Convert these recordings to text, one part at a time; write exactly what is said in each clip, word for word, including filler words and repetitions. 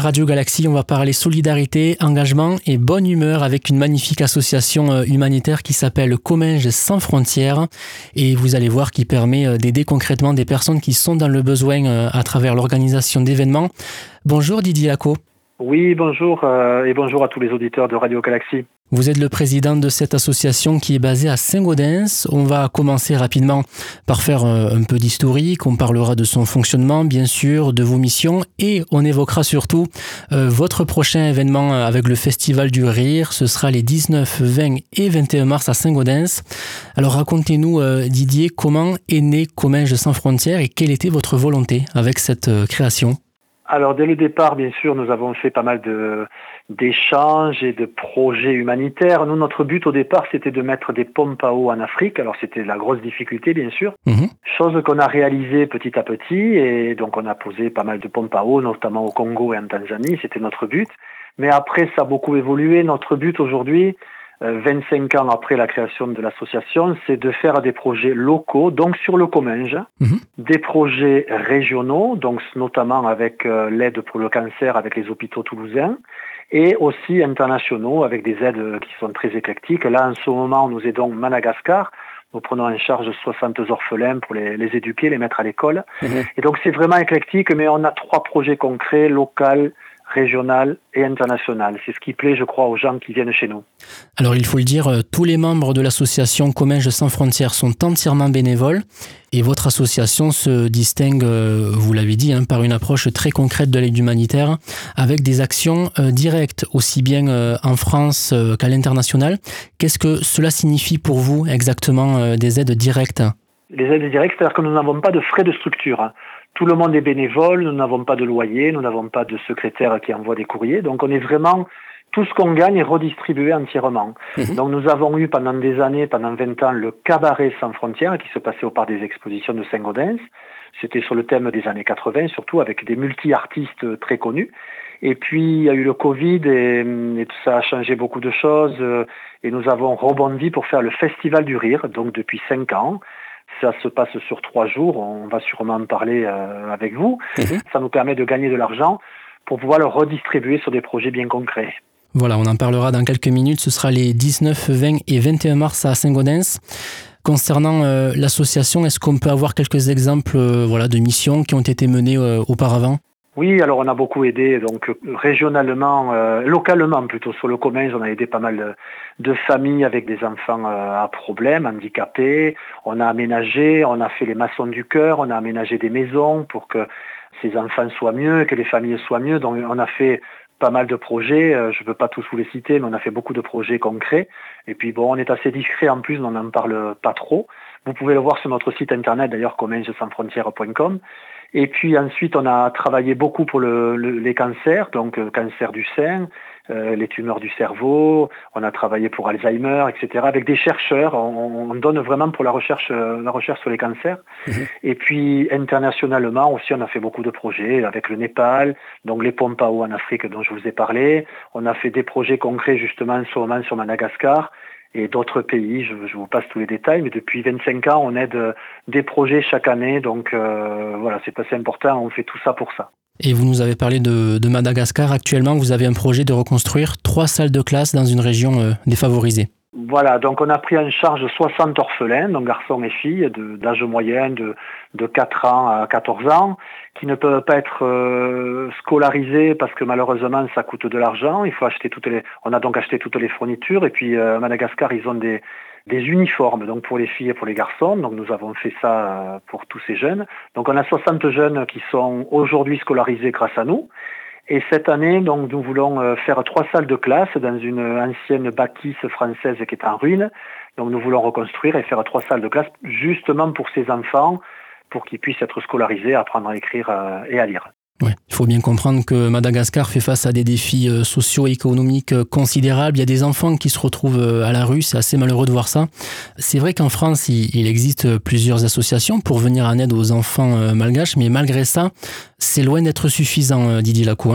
Radio Galaxie, on va parler solidarité, engagement et bonne humeur avec une magnifique association humanitaire qui s'appelle Comminges sans frontières et vous allez voir qui permet d'aider concrètement des personnes qui sont dans le besoin à travers l'organisation d'événements. Bonjour Didier Lacot. Oui, bonjour euh, et bonjour à tous les auditeurs de Radio Galaxie. Vous êtes le président de cette association qui est basée à Saint-Gaudens. On va commencer rapidement par faire un peu d'historique. On parlera de son fonctionnement, bien sûr, de vos missions et on évoquera surtout euh, votre prochain événement avec le Festival du Rire. Ce sera les dix-neuf, vingt et vingt et un mars à Saint-Gaudens. Alors racontez-nous, euh, Didier, comment est né Comminges sans frontières et quelle était votre volonté avec cette euh, création ? Alors dès le départ, bien sûr, nous avons fait pas mal de, d'échanges et de projets humanitaires. Nous, notre but au départ, c'était de mettre des pompes à eau en Afrique. Alors c'était la grosse difficulté, bien sûr. Mmh. Chose qu'on a réalisée petit à petit. Et donc on a posé pas mal de pompes à eau, notamment au Congo et en Tanzanie. C'était notre but. Mais après, ça a beaucoup évolué. Notre but aujourd'hui, vingt-cinq ans après la création de l'association, c'est de faire des projets locaux, donc sur le Comminges, mmh. des projets régionaux, donc notamment avec euh, l'aide pour le cancer avec les hôpitaux toulousains, et aussi internationaux avec des aides qui sont très éclectiques. Là, en ce moment, nous aidons Madagascar. Nous prenons en charge soixante orphelins pour les, les éduquer, les mettre à l'école. Mmh. Et donc, c'est vraiment éclectique, mais on a trois projets concrets, locaux, régional et international. C'est ce qui plaît, je crois, aux gens qui viennent chez nous. Alors, il faut le dire, tous les membres de l'association Comminges sans frontières sont entièrement bénévoles et votre association se distingue, vous l'avez dit, hein, par une approche très concrète de l'aide humanitaire avec des actions euh, directes, aussi bien euh, en France euh, qu'à l'international. Qu'est-ce que cela signifie pour vous exactement, euh, des aides directes ? Les aides directes, c'est-à-dire que nous n'avons pas de frais de structure. Tout le monde est bénévole, nous n'avons pas de loyer, nous n'avons pas de secrétaire qui envoie des courriers. Donc on est vraiment, tout ce qu'on gagne est redistribué entièrement. Mmh. Donc nous avons eu pendant des années, pendant vingt ans, le cabaret sans frontières qui se passait au parc des expositions de Saint-Gaudens. C'était sur le thème des années quatre-vingts, surtout avec des multi-artistes très connus. Et puis il y a eu le Covid et, et ça a changé beaucoup de choses. Et nous avons rebondi pour faire le Festival du Rire, donc depuis cinq ans. Ça se passe sur trois jours, on va sûrement en parler euh, avec vous. Mmh. Ça nous permet de gagner de l'argent pour pouvoir le redistribuer sur des projets bien concrets. Voilà, on en parlera dans quelques minutes. Ce sera les dix-neuf, vingt et vingt et un mars à Saint-Gaudens. Concernant euh, l'association, est-ce qu'on peut avoir quelques exemples euh, voilà, de missions qui ont été menées euh, auparavant ? Oui, alors on a beaucoup aidé, donc régionalement, euh, localement plutôt, sur le Comminges, on a aidé pas mal de, de familles avec des enfants euh, à problème, handicapés. On a aménagé, on a fait les maçons du cœur, on a aménagé des maisons pour que ces enfants soient mieux, que les familles soient mieux. Donc on a fait pas mal de projets, euh, je ne peux pas tous vous les citer, mais on a fait beaucoup de projets concrets. Et puis bon, on est assez discret en plus, on n'en parle pas trop. Vous pouvez le voir sur notre site internet, d'ailleurs, comminges sans frontières point com. Et puis ensuite, on a travaillé beaucoup pour le, le, les cancers, donc euh, cancer du sein, euh, les tumeurs du cerveau. On a travaillé pour Alzheimer, et cetera. Avec des chercheurs, on, on donne vraiment pour la recherche, euh, la recherche sur les cancers. Mmh. Et puis internationalement aussi, on a fait beaucoup de projets avec le Népal, donc les pompes à eau en Afrique dont je vous ai parlé. On a fait des projets concrets justement en ce moment sur Madagascar. Et d'autres pays, je, je vous passe tous les détails, mais depuis vingt-cinq ans, on aide des projets chaque année, donc euh, voilà, c'est assez important, on fait tout ça pour ça. Et vous nous avez parlé de, de Madagascar. Actuellement, vous avez un projet de reconstruire trois salles de classe dans une région euh, défavorisée. Voilà, donc on a pris en charge soixante orphelins, donc garçons et filles, de, d'âge moyen de, de quatre ans à quatorze ans, qui ne peuvent pas être euh, scolarisés parce que malheureusement ça coûte de l'argent. Il faut acheter toutes les, on a donc acheté toutes les fournitures et puis euh, à Madagascar ils ont des, des uniformes donc pour les filles et pour les garçons. Donc nous avons fait ça euh, pour tous ces jeunes. Donc on a soixante jeunes qui sont aujourd'hui scolarisés grâce à nous. Et cette année, donc, nous voulons faire trois salles de classe dans une ancienne bâtisse française qui est en ruine. Donc nous voulons reconstruire et faire trois salles de classe justement pour ces enfants, pour qu'ils puissent être scolarisés, apprendre à écrire et à lire. Ouais. Il faut bien comprendre que Madagascar fait face à des défis socio-économiques considérables. Il y a des enfants qui se retrouvent à la rue, c'est assez malheureux de voir ça. C'est vrai qu'en France, il existe plusieurs associations pour venir en aide aux enfants malgaches, mais malgré ça, c'est loin d'être suffisant, Didier Lacot. Hein.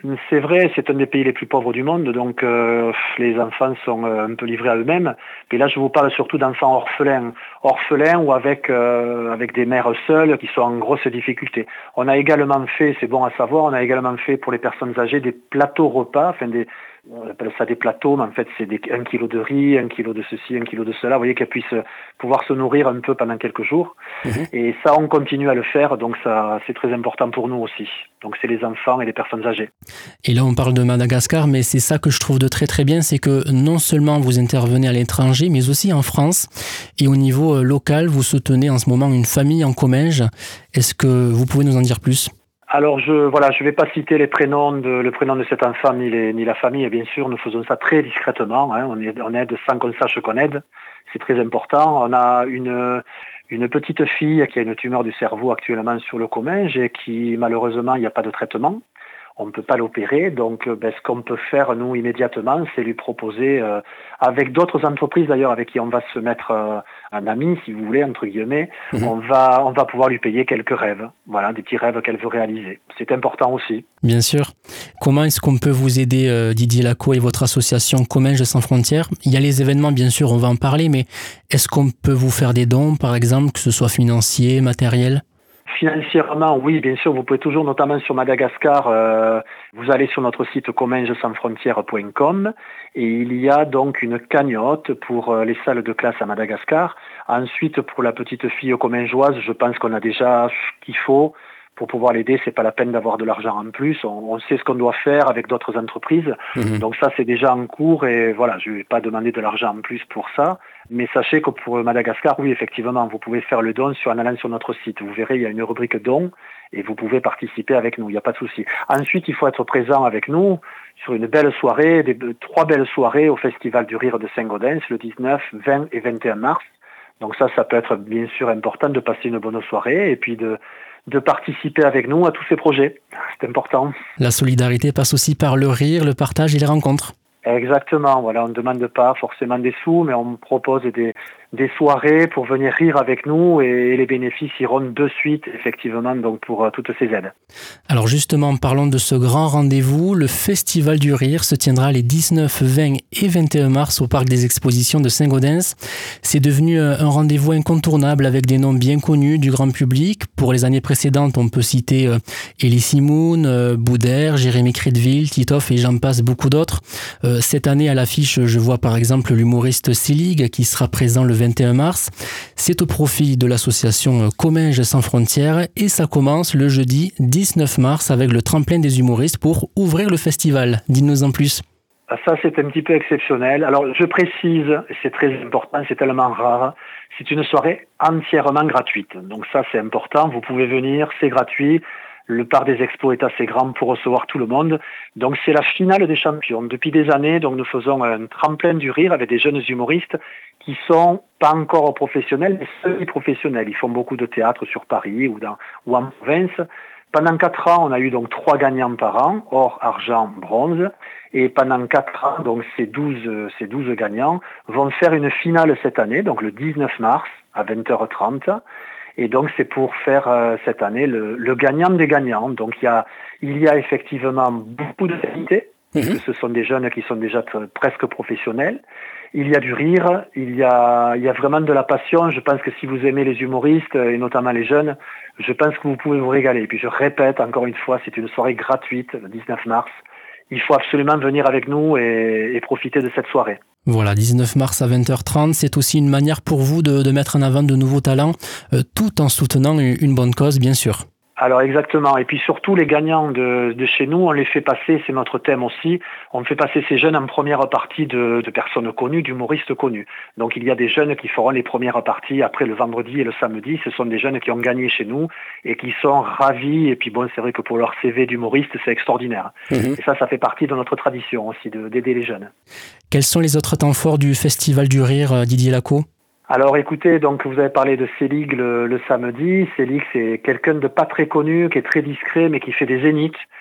C'est vrai, c'est un des pays les plus pauvres du monde, donc euh, les enfants sont euh, un peu livrés à eux-mêmes. Mais là, je vous parle surtout d'enfants orphelins, orphelins ou avec euh, avec des mères seules qui sont en grosse difficulté. On a également fait, c'est bon à savoir, on a également fait pour les personnes âgées des plateaux repas, enfin des on appelle ça des plateaux, mais en fait c'est des, un kilo de riz, un kilo de ceci, un kilo de cela. Vous voyez qu'elles puissent pouvoir se nourrir un peu pendant quelques jours. Mmh. Et ça, on continue à le faire, donc ça c'est très important pour nous aussi. Donc c'est les enfants et les personnes âgées. Et là, on parle de Madagascar, mais c'est ça que je trouve de très très bien, c'est que non seulement vous intervenez à l'étranger, mais aussi en France. Et au niveau local, vous soutenez en ce moment une famille en Comminges. Est-ce que vous pouvez nous en dire plus ? Alors je voilà, je vais pas citer les prénoms de le prénom de cet enfant ni les ni la famille. Bien sûr, nous faisons ça très discrètement. Hein. On aide, on aide sans qu'on sache qu'on aide. C'est très important. On a une une petite fille qui a une tumeur du cerveau actuellement sur le Comminges et qui malheureusement il n'y a pas de traitement. On ne peut pas l'opérer, donc ben, ce qu'on peut faire, nous, immédiatement, c'est lui proposer, euh, avec d'autres entreprises d'ailleurs, avec qui on va se mettre euh, un ami, si vous voulez, entre guillemets, mmh. on va on va pouvoir lui payer quelques rêves, voilà, des petits rêves qu'elle veut réaliser. C'est important aussi. Bien sûr. Comment est-ce qu'on peut vous aider, euh, Didier Lacot et votre association Comminges sans frontières ? Il y a les événements, bien sûr, on va en parler, mais est-ce qu'on peut vous faire des dons, par exemple, que ce soit financier, matériel ? Financièrement, oui, bien sûr, vous pouvez toujours, notamment sur Madagascar, euh, vous allez sur notre site comminges sans frontières point com et il y a donc une cagnotte pour euh, les salles de classe à Madagascar. Ensuite, pour la petite fille commingeoise, je pense qu'on a déjà ce qu'il faut pour pouvoir l'aider. C'est pas la peine d'avoir de l'argent en plus. On, on sait ce qu'on doit faire avec d'autres entreprises. Mmh. Donc ça, c'est déjà en cours et voilà, je vais pas demander de l'argent en plus pour ça. Mais sachez que pour Madagascar, oui, effectivement, vous pouvez faire le don sur, en allant sur notre site. Vous verrez, il y a une rubrique don et vous pouvez participer avec nous. Il n'y a pas de souci. Ensuite, il faut être présent avec nous sur une belle soirée, des, trois belles soirées au Festival du Rire de Saint-Gaudens, le dix-neuf, vingt et vingt et un mars. Donc ça, ça peut être bien sûr important de passer une bonne soirée et puis de de participer avec nous à tous ces projets. C'est important. La solidarité passe aussi par le rire, le partage et les rencontres. Exactement. Voilà, on ne demande pas forcément des sous, mais on propose des, des soirées pour venir rire avec nous et les bénéfices iront de suite, effectivement, donc pour toutes ces aides. Alors justement, parlons de ce grand rendez-vous. Le Festival du Rire se tiendra les dix-neuf, vingt et vingt et un mars au Parc des Expositions de Saint-Gaudens. C'est devenu un rendez-vous incontournable avec des noms bien connus du grand public. Pour les années précédentes, on peut citer Elie Semoun, Boudère, Jérémy Crédville, Titoff et j'en passe beaucoup d'autres. Cette année, à l'affiche, je vois par exemple l'humoriste Selig qui sera présent le vingt et un mars. C'est au profit de l'association Comminges sans frontières et ça commence le jeudi dix-neuf mars avec le tremplin des humoristes pour ouvrir le festival. Dites-nous en plus. Ça, c'est un petit peu exceptionnel. Alors, je précise, c'est très important, c'est tellement rare. C'est une soirée entièrement gratuite. Donc ça, c'est important. Vous pouvez venir, c'est gratuit. Le parc des expos est assez grand pour recevoir tout le monde. Donc c'est la finale des champions. Depuis des années, donc nous faisons un tremplin du rire avec des jeunes humoristes qui sont pas encore professionnels, mais semi-professionnels. Ils font beaucoup de théâtre sur Paris ou, dans, ou en province. Pendant quatre ans, on a eu donc trois gagnants par an, or, argent, bronze. Et pendant quatre ans, donc ces douze, ces douze gagnants vont faire une finale cette année, donc le dix-neuf mars à vingt heures trente. Et donc c'est pour faire euh, cette année le, le gagnant des gagnants. Donc il y a il y a effectivement beaucoup de qualité, mmh. parce que ce sont des jeunes qui sont déjà t- presque professionnels. Il y a du rire, il y a il y a vraiment de la passion. Je pense que si vous aimez les humoristes et notamment les jeunes, je pense que vous pouvez vous régaler. Et puis je répète encore une fois, c'est une soirée gratuite le dix-neuf mars. Il faut absolument venir avec nous et, et profiter de cette soirée. Voilà, dix-neuf mars à vingt heures trente, c'est aussi une manière pour vous de, de mettre en avant de nouveaux talents, euh, tout en soutenant une bonne cause, bien sûr. Alors exactement, et puis surtout les gagnants de, de chez nous, on les fait passer, c'est notre thème aussi, on fait passer ces jeunes en première partie de, de personnes connues, d'humoristes connus. Donc il y a des jeunes qui feront les premières parties après le vendredi et le samedi, ce sont des jeunes qui ont gagné chez nous et qui sont ravis, et puis bon c'est vrai que pour leur C V d'humoriste c'est extraordinaire. Mmh. Et ça, ça fait partie de notre tradition aussi, de, d'aider les jeunes. Quels sont les autres temps forts du Festival du Rire, Didier Lacot ? Alors écoutez, donc vous avez parlé de Selig le, le samedi. Selig, c'est quelqu'un de pas très connu, qui est très discret, mais qui fait des zéniths.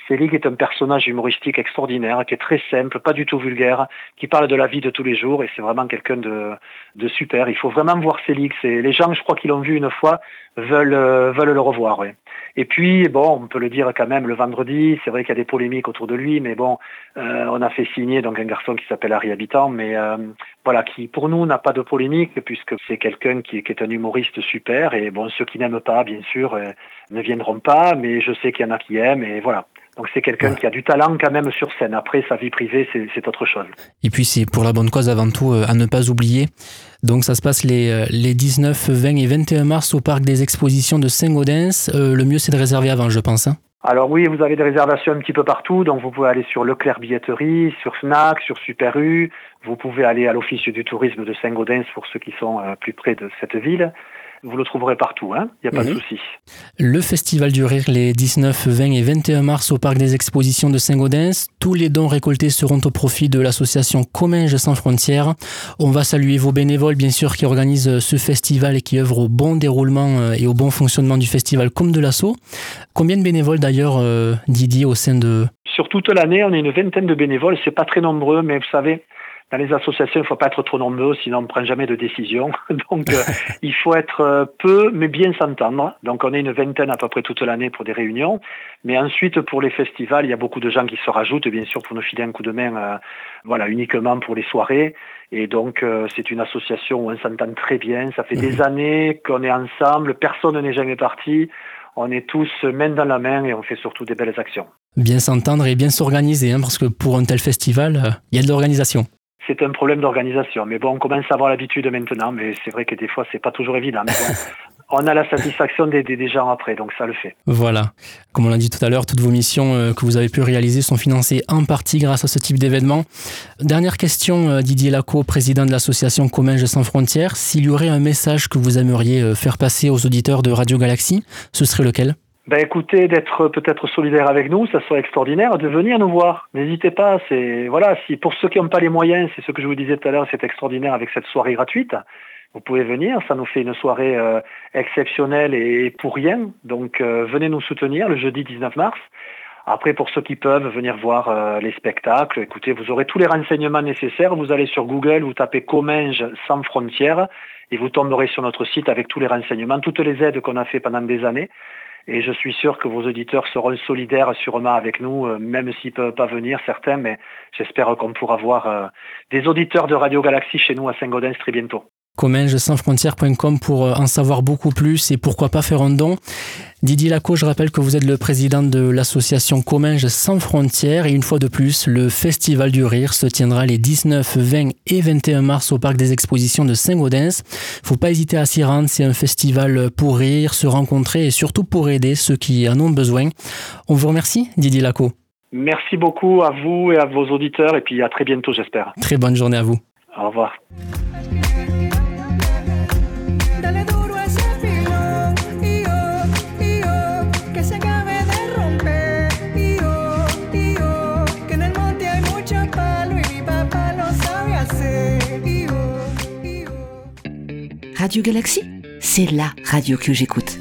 Célig est un personnage humoristique extraordinaire, qui est très simple, pas du tout vulgaire, qui parle de la vie de tous les jours, et c'est vraiment quelqu'un de, de super. Il faut vraiment voir Célig. C'est, les gens, je crois qu'ils l'ont vu une fois, veulent, euh, veulent le revoir. Ouais. Et puis, bon, on peut le dire quand même, le vendredi, c'est vrai qu'il y a des polémiques autour de lui, mais bon, euh, on a fait signer donc un garçon qui s'appelle Harry Habitant, mais euh, voilà, qui pour nous n'a pas de polémique, puisque c'est quelqu'un qui, qui est un humoriste super, et bon, ceux qui n'aiment pas, bien sûr, euh, ne viendront pas, mais je sais qu'il y en a qui aiment, et voilà. Donc c'est quelqu'un ouais. qui a du talent quand même sur scène. Après, sa vie privée, c'est, c'est autre chose. Et puis c'est pour la bonne cause avant tout, euh, à ne pas oublier. Donc ça se passe les, les dix-neuf, vingt et vingt et un mars au Parc des Expositions de Saint-Gaudens. Euh, le mieux, c'est de réserver avant, je pense. Hein. Alors oui, vous avez des réservations un petit peu partout. Donc vous pouvez aller sur Leclerc Billetterie, sur Fnac, sur Super U. Vous pouvez aller à l'Office du tourisme de Saint-Gaudens pour ceux qui sont euh, plus près de cette ville. Vous le trouverez partout, hein, il n'y a pas mmh. de souci. Le Festival du Rire, les dix-neuf, vingt et vingt et un mars au Parc des Expositions de Saint-Gaudens. Tous les dons récoltés seront au profit de l'association Comminges sans frontières. On va saluer vos bénévoles, bien sûr, qui organisent ce festival et qui œuvrent au bon déroulement et au bon fonctionnement du festival comme de l'asso. Combien de bénévoles d'ailleurs, euh, Didier, au sein de... Sur toute l'année, on est une vingtaine de bénévoles. C'est pas très nombreux, mais vous savez... Dans les associations, il ne faut pas être trop nombreux, sinon on ne prend jamais de décision. Donc, euh, il faut être euh, peu, mais bien s'entendre. Donc, on est une vingtaine à peu près toute l'année pour des réunions. Mais ensuite, pour les festivals, il y a beaucoup de gens qui se rajoutent, bien sûr, pour nous filer un coup de main, euh, voilà, uniquement pour les soirées. Et donc, euh, c'est une association où on s'entend très bien. Ça fait mmh. des années qu'on est ensemble, personne n'est jamais parti. On est tous main dans la main et on fait surtout des belles actions. Bien s'entendre et bien s'organiser, hein, parce que pour un tel festival, euh, il y a de l'organisation. C'est un problème d'organisation. Mais bon, on commence à avoir l'habitude maintenant, mais c'est vrai que des fois, c'est pas toujours évident. Mais bon, on a la satisfaction des, des, des gens après, donc ça le fait. Voilà. Comme on l'a dit tout à l'heure, toutes vos missions euh, que vous avez pu réaliser sont financées en partie grâce à ce type d'événement. Dernière question, euh, Didier Lacot, président de l'association Comminges sans frontières. S'il y aurait un message que vous aimeriez euh, faire passer aux auditeurs de Radio Galaxie, ce serait lequel ? Ben écoutez, d'être peut-être solidaire avec nous, ça serait extraordinaire, de venir nous voir. N'hésitez pas, c'est voilà, si pour ceux qui n'ont pas les moyens, c'est ce que je vous disais tout à l'heure, c'est extraordinaire avec cette soirée gratuite. Vous pouvez venir, ça nous fait une soirée euh, exceptionnelle et pour rien. Donc euh, venez nous soutenir le jeudi dix-neuf mars. Après, pour ceux qui peuvent venir voir euh, les spectacles, écoutez, vous aurez tous les renseignements nécessaires. Vous allez sur Google, vous tapez Comminges sans frontières et vous tomberez sur notre site avec tous les renseignements, toutes les aides qu'on a fait pendant des années. Et je suis sûr que vos auditeurs seront solidaires sûrement avec nous, euh, même s'ils ne peuvent pas venir, certains, mais j'espère qu'on pourra voir euh, des auditeurs de Radio Galaxie chez nous à Saint-Gaudens très bientôt. comminges sans frontières point com pour en savoir beaucoup plus et pourquoi pas faire un don. Didier Lacot, je rappelle que vous êtes le président de l'association Comminges sans frontières et une fois de plus, le Festival du Rire se tiendra les dix-neuf, vingt et vingt et un mars au Parc des Expositions de Saint-Gaudens. Faut pas hésiter à s'y rendre, c'est un festival pour rire, se rencontrer et surtout pour aider ceux qui en ont besoin. On vous remercie, Didier Lacot. Merci beaucoup à vous et à vos auditeurs et puis à très bientôt, j'espère. Très bonne journée à vous. Au revoir. Radio Galaxie, c'est la radio que j'écoute.